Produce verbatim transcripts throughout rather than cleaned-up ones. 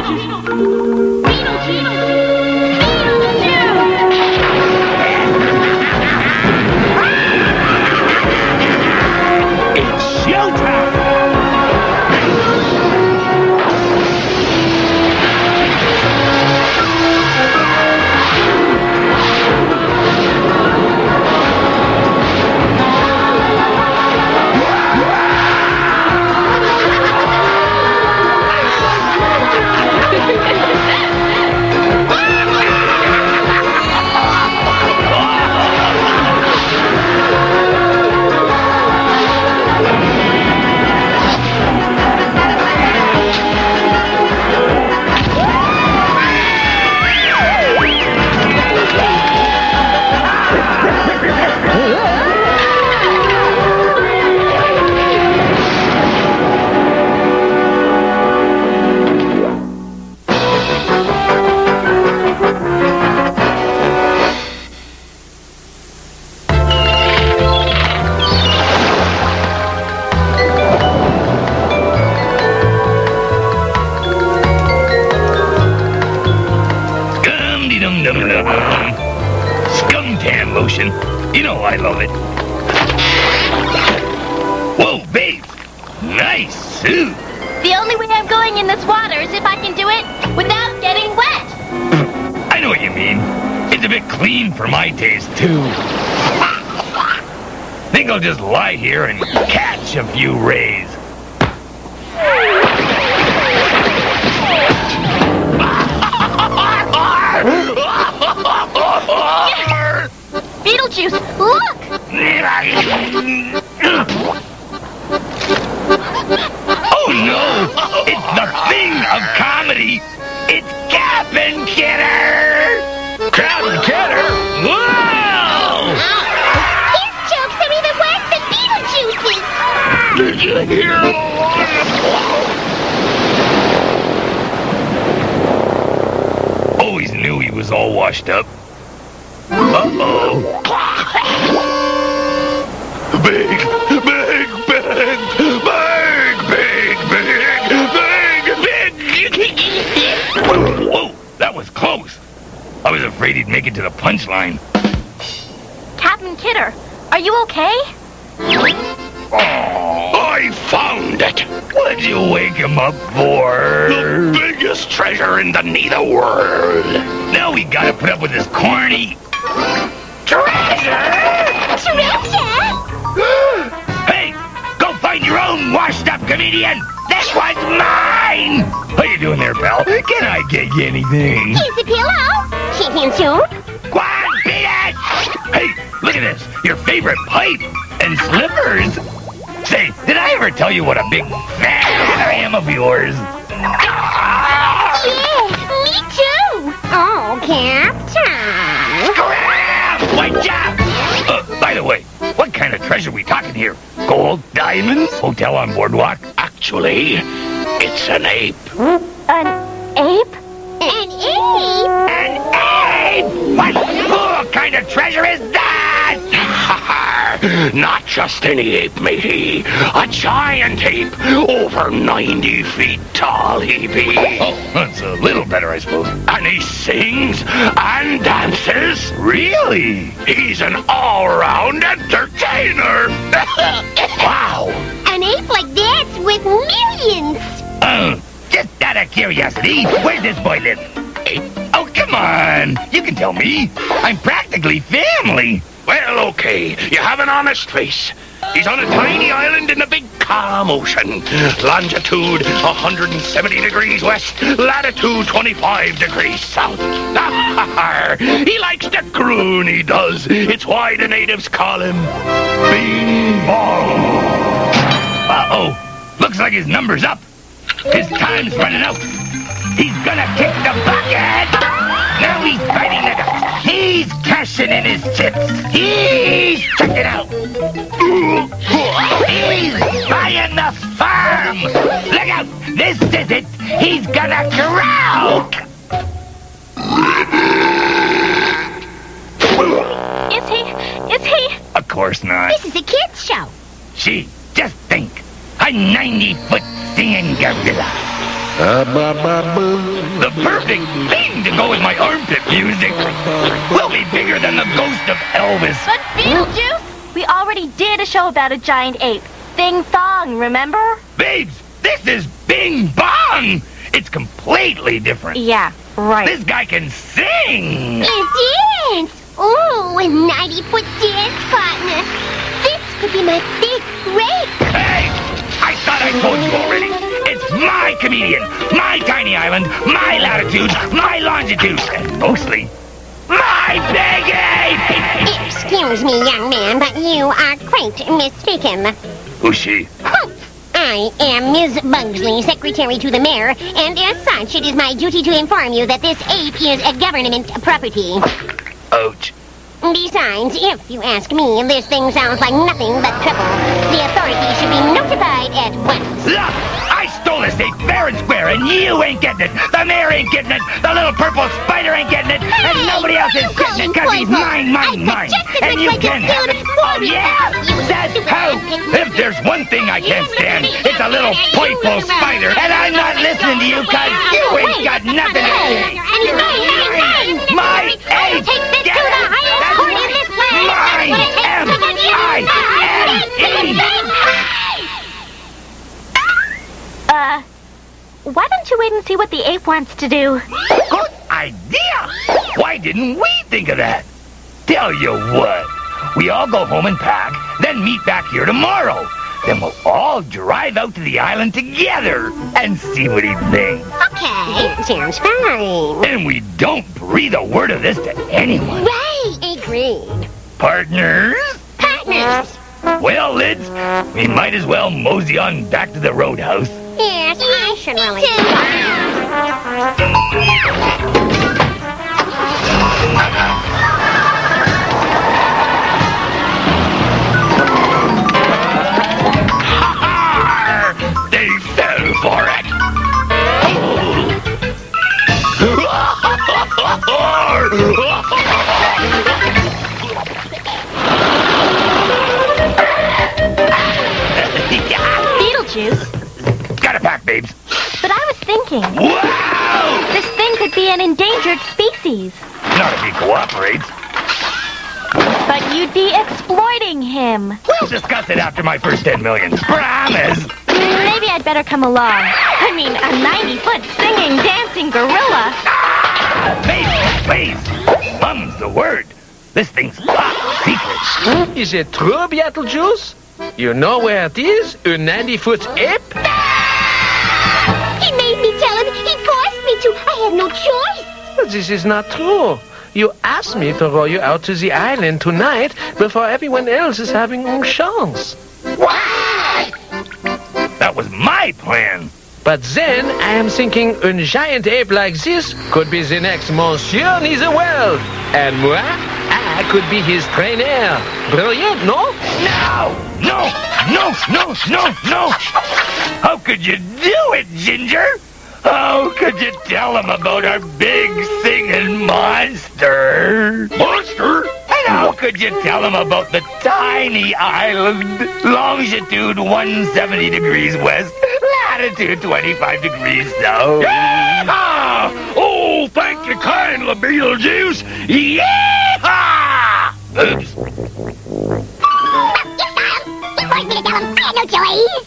Scumtan lotion. You know I love it. Whoa, babe. Nice suit. The only way I'm going in this water is if I can do it without getting wet. I know what you mean. It's a bit clean for my taste, too. Think I'll just lie here and catch a few rays. Beetlejuice, look! Oh no! It's the thing of comedy! It's Cap'n Kidder! Cap'n Kidder? Whoa! His jokes are even worse than Beetlejuice's! Did you hear the Always knew he was all washed up. Uh-oh. Big, big, big, big, big, big, big, big. Whoa, that was close. I was afraid he'd make it to the punchline. Captain Kidder, are you okay? Oh, I found it. What'd you wake him up for? The biggest treasure in the Neither world. Now we gotta put up with this corny treasure. Treasure? Hey, go find your own washed-up comedian. This one's mine. How you doing there, pal? Can I get you anything? Here's a pillow. Chicken soup. Go on, beat it. Hey, look at this. Your favorite pipe and slippers. Say, did I ever tell you what a big fan I am of yours? Yeah, me too. Oh, Captain. Scram! Watch out! Uh, by the way, what kind of treasure are we talking here? Gold, diamonds, hotel on boardwalk? Actually, it's an ape. An ape? An ape? An ape! What cool kind of treasure is that? Not just any ape, matey. A giant ape, over ninety feet tall he be. Oh, that's a little better, I suppose. And he sings and dances. Really? He's an all-round entertainer. Wow. An ape like that's with millions. Uh, just out of curiosity, where's this boy live? Ape? Oh, come on. You can tell me. I'm practically family. Well, okay. You have an honest face. He's on a tiny island in the big calm ocean. Longitude one hundred seventy degrees west, latitude twenty-five degrees south. He likes to croon, he does. It's why the natives call him Bing Bong. Uh-oh. Looks like his number's up. His time's running out. He's gonna kick the bucket. Now he's biting the dust. He's cashing in his chips. He's checking out. He's buying the farm. Look out. This is it. He's gonna croak. Is he? Is he? Of course not. This is a kid's show. Gee, just think. A ninety-foot singing gorilla. The perfect thing to go with my armpit music. We'll be bigger than the ghost of Elvis. But Beetlejuice, we already did a show about a giant ape. Thing Thong, remember? Babes, this is Bing Bong. It's completely different. Yeah, right. This guy can sing. And dance! Ooh, a ninety-foot dance partner. This could be my big break. Hey, I thought I told you already. It's my comedian, my tiny island, my latitude, my longitude, and mostly my big ape. Excuse me, young man, but you are quite mistaken. Who's she? I am Miz Bugsley, secretary to the mayor, and as such, it is my duty to inform you that this ape is a government property. Ouch. Besides, if you ask me, this thing sounds like nothing but trouble. The authorities should be notified at once. Look, I stole this ape fair and square, and you ain't getting it. The mayor ain't getting it. The little purple spider ain't getting it. And Hey, nobody else is getting it because he's mine, mine, mine. And you can have it. Oh, yeah? That's how. If there's one thing I can't stand, it's a little purple spider. And I'm not listening to you because you ain't got nothing to say. My ape! Take this Get to the it? highest That's court in right. this land. Mine! M I N E! Uh, why don't you wait and see what the ape wants to do? Good idea! Why didn't we think of that? Tell you what, we all go home and pack, then meet back here tomorrow. Then we'll all drive out to the island together and see what he thinks. Okay, sounds fine. And we don't breathe a word of this to anyone. Right, agreed. Partners? Partners. Well, Lids, we might as well mosey on back to the roadhouse. Yes, I should really. They fell for it. Beetlejuice, Got it back, babes. but I was thinking, Wow! this thing could be an endangered species. Not if he cooperates. But you'd be exploiting him. We'll discuss it after my first ten million. Promise. Maybe I'd better come along. I mean, a ninety-foot singing, dancing gorilla. Please, please. Mum's the word. This thing's top secret. Is it true, Beetlejuice? You know where it is? A ninety-foot ape? He made me tell him. He forced me to. I had no choice. But this is not true. You asked me to row you out to the island tonight before everyone else is having a chance. What? That was my plan. But then I am thinking a giant ape like this could be the next Monsieur Neitherwell. And moi, I could be his trainer. Brilliant, no? No, no, no, no, no, no. How could you do it, Ginger? How could you tell him about our big singing monster? Monster? And how could you tell him about the tiny island, longitude one hundred seventy degrees west, latitude twenty-five degrees south? Yeah! Oh, thank you kindly, Beetlejuice. Yeah! Oops. You forced me to tell him. I had no choice.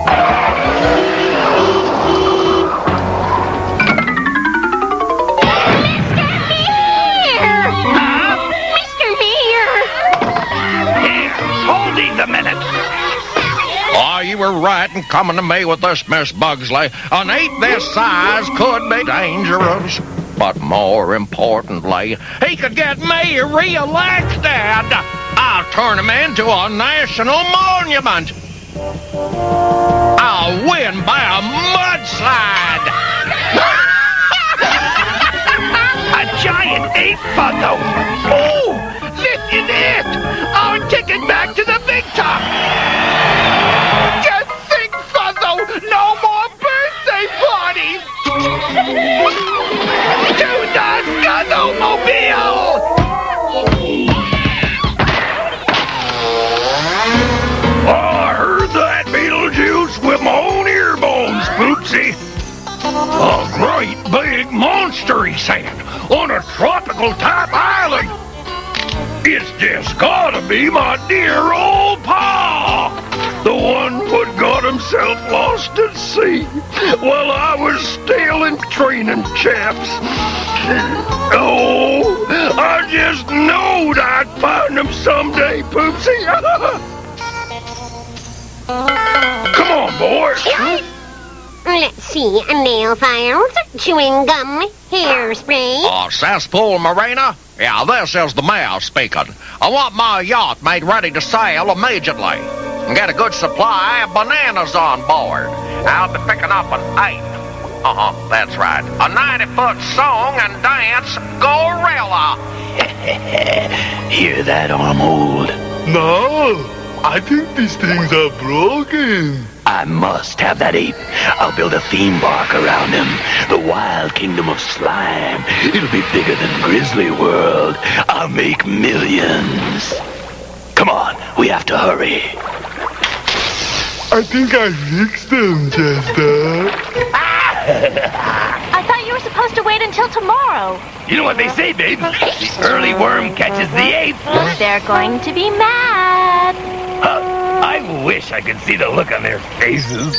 A minute. Oh, you were right in coming to me with this, Miss Bugsley. An ape this size could be dangerous. But more importantly, he could get me re-elected. I'll turn him into a national monument. I'll win by a mudslide. A giant ape bundle. Oh, this is it. Our ticket back to the big top. Just think, Fuzzo, no more birthday parties. To the Scuzzle-mobile. Oh, I heard that, Beetlejuice, with my own ear bones, Spoopsy. great big monster, he's saying, on a tropical type island. It's just gotta be my dear old pa, the one what got himself lost at sea while I was still in training chaps. Oh, I just knowed I'd find him someday, Poopsie. Come on, boys. Let's see, nail files, chewing gum, hairspray. Oh, cesspool, Marina? Yeah, this is the mayor speaking. I want my yacht made ready to sail immediately. And get a good supply of bananas on board. I'll be picking up an eight. Uh-huh, that's right. A ninety-foot song and dance gorilla. Hear that, Armold? No, I think these things are broken. I must have that ape. I'll build a theme park around him. The Wild Kingdom of Slime. It'll be bigger than Grizzly World. I'll make millions. Come on, we have to hurry. I think I fixed them, Chester. I thought you were supposed to wait until tomorrow. You know what they say, babe? The early worm catches the ape. They're going to be mad. Huh. I wish I could see the look on their faces.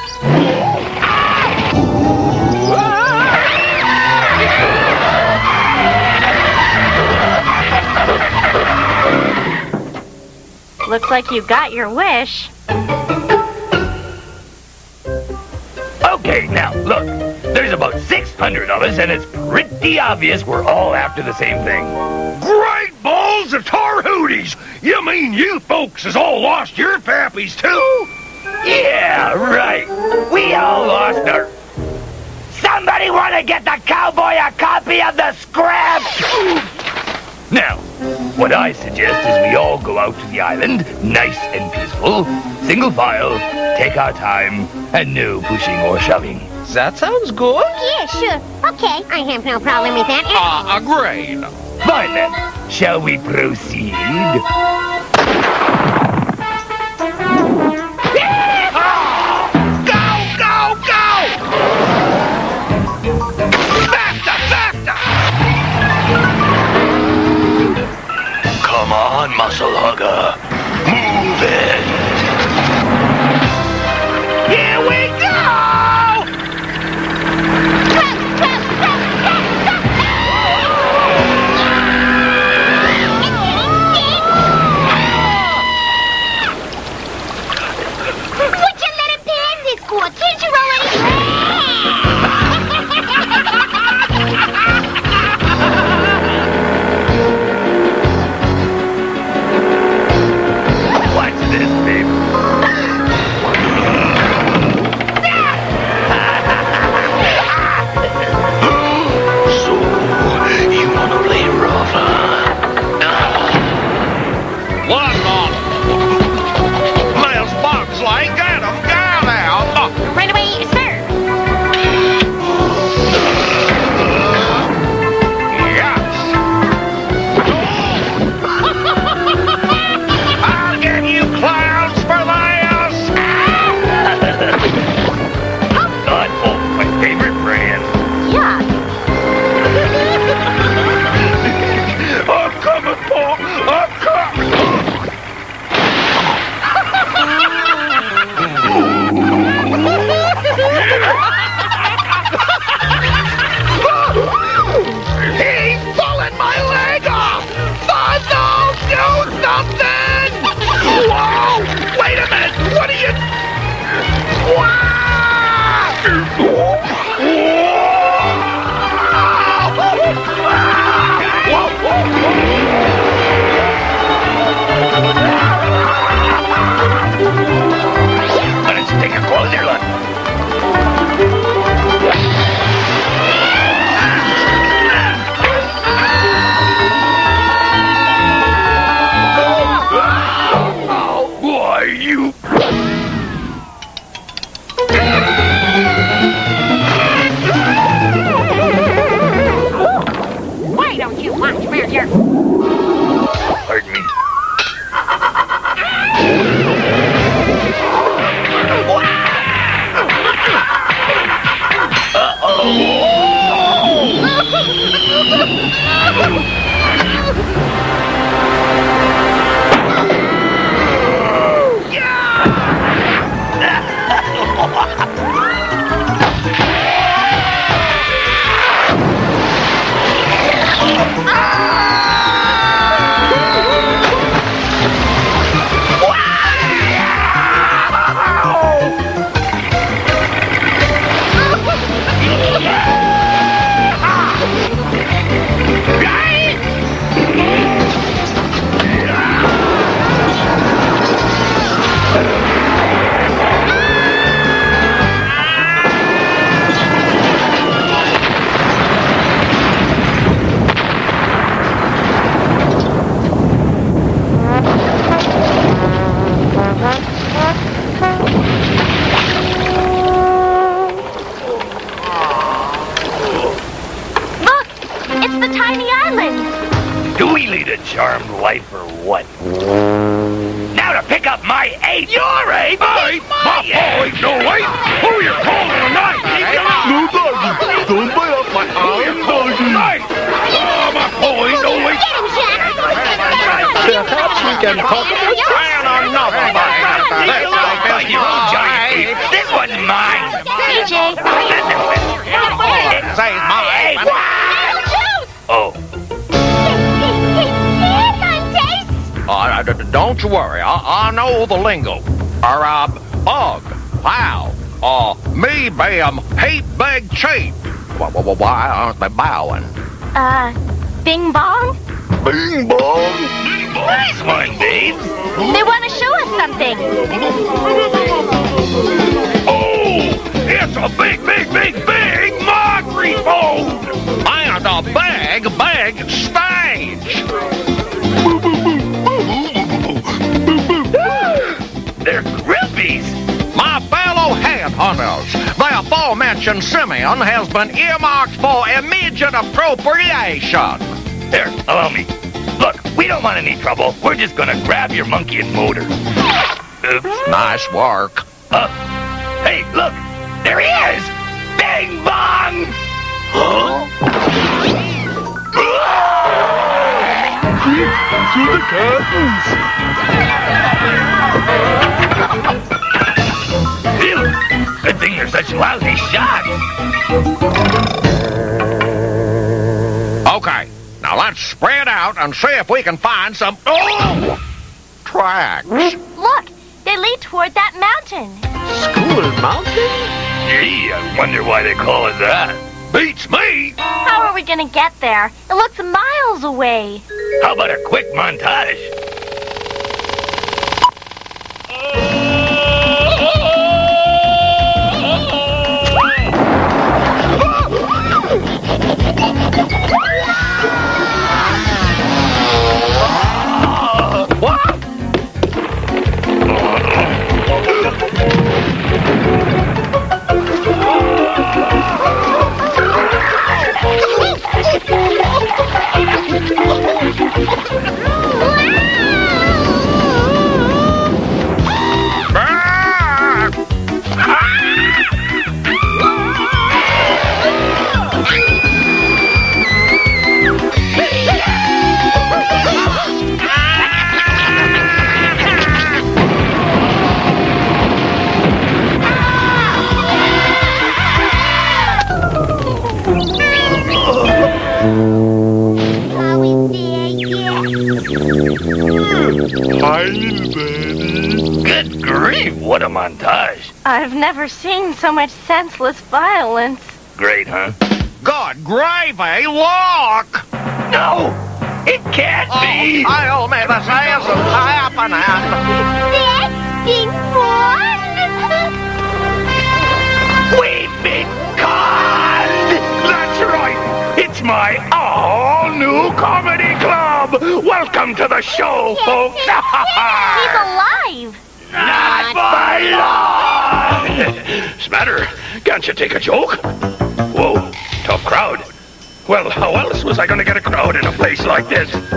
Looks like you got your wish. Okay, now, look. There's about six hundred of us, and it's pretty obvious we're all after the same thing. Great balls of tar hooties! You mean you folks has all lost your pappies, too? Yeah, right. We all lost our... Somebody want to get the cowboy a copy of the scrap? Now, what I suggest is we all go out to the island, nice and peaceful, single file, take our time, and no pushing or shoving. That sounds good. Yeah, sure. Okay, I have no problem with that. Uh, agreed. Fine then. Shall we proceed? Go, go, go! Faster, faster! Come on, muscle hugger. Move it. Here we go! Can't you roll any... Look, it's the tiny island. Do we lead a charmed life or what? Now to pick up my ape. Your ape? Ape? My boy, no ape. Who you calling tonight? No, doggy. Don't bite off my arm, doggy. Oh, my boy, no ape. Get him, Jack! Perhaps we can talk about And another bite. Let's take You this giant ape. ape. This one's mine. C J. Say my ape. Oh. Uh, d- d- don't you worry. I, I know the lingo. Or, uh, bug, wow, uh, me bam, heap big cheap. Why, why, why aren't they bowing? Uh, Bing Bong? Bing bong. Nice one, babes. They want to show us something. Oh, it's a big, big, big, big microphone. And a big, big stage. They're groupies. My fellow headhunters, the aforementioned Simeon has been earmarked for immediate appropriation. Here, allow me. Look, we don't want any trouble. We're just gonna grab your monkey and motor. Oops. Nice work. Uh, hey, look, there he is. Bing bong. Huh? To the curtains. Phew, good thing they're such lousy shots. Okay, now let's spread out and see if we can find some oh, tracks. Look, they lead toward that mountain. School Mountain? Gee, I wonder why they call it that. Beats me. How are we gonna get there? It looks miles away. How about a quick montage? Hi, little birdie. Good grief, what a montage. I've never seen so much senseless violence. Great, huh? Good gravy, look! No, it can't be. Tell me this isn't happening. That's Bing Bong! We've been conned. That's right. It's my all-new comedy club. Welcome to the show, folks. He's alive. Not by long. Smatter, can't you take a joke? Whoa, tough crowd. Well, how else was I going to get a crowd in a place like this? Er,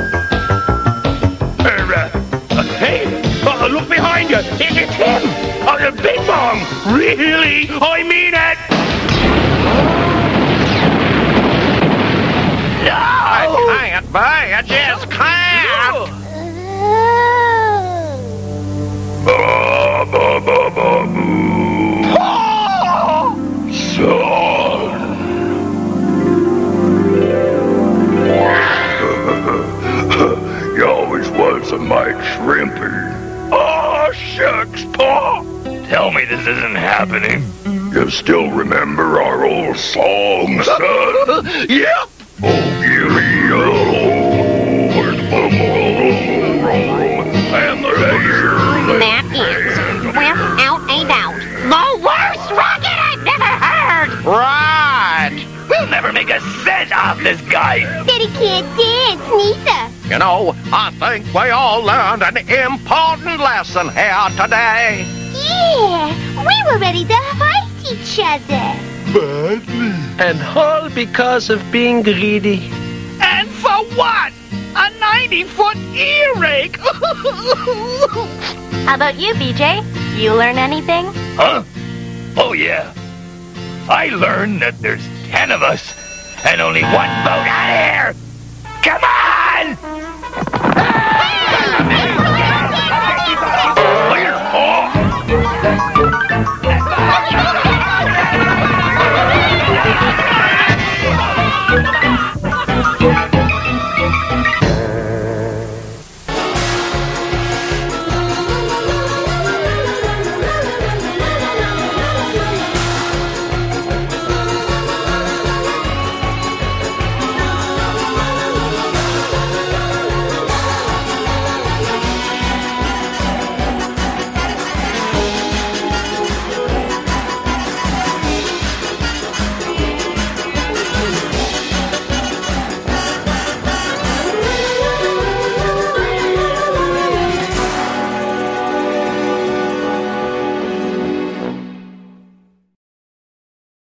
uh, uh, hey, uh, look behind you. It, it's him. Uh, Bing Bong. Really? I mean it. but I just can't. Ba, ba, ba, ba, boo. Son. You always was a mite shrimpy. Oh, shucks, Pa. Tell me this isn't happening. You still remember our old song, son? Yep. Oh, Gilly, oh, where's the bumble, and the deer. That is, without a doubt, the worst rocket I've never heard! Right. We'll never make a cent off this guy. Daddy can't dance, neither. You know, I think we all learned an important lesson here today. Yeah, we were ready to fight each other. Badly. And all because of being greedy. And for what? A ninety-foot earache. How about you, B J? You learn anything? Huh? Oh, yeah. I learned that there's ten of us and only one boat out here. Come on!